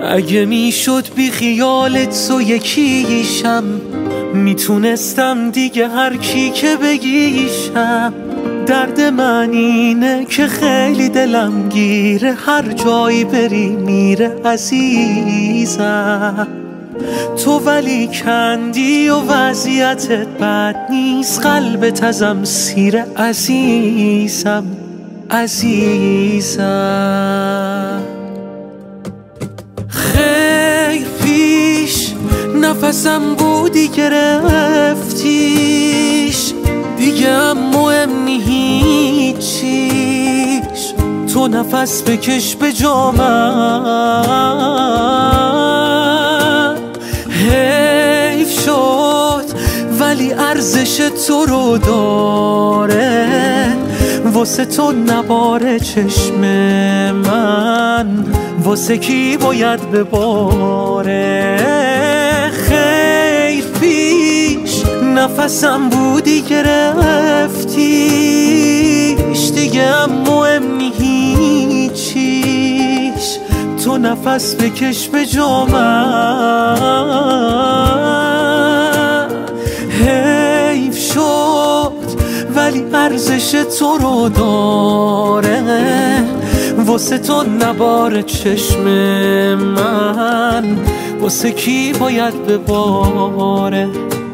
اگه میشد بی خیالت تو یکیشم، میتونستم دیگه هر کی که بگیشم. درد من اینه که خیلی دلم گیره، هر جایی بری میره عزیزم. تو ولی کندی و وضعیتت بد نیست، قلبت ازم سیره عزیزم عزیزم. خیر پیش نفسم بودی گرفتیش، دیگه هم مهم نی هیچیش. تو نفس بکش به جا من، حیف شد ولی ارزش تو رو داره، واسه تو نباره چشم من، واسه کی باید بباره. خیر پیش نفسم بودی گرفتیش، دیگه هم مهم نی هیچیش. تو نفس بکش به جا من، حیف شد ولی ارزش تو رو داره، واسه تو نباره چشم من، واسه کی باید بباره.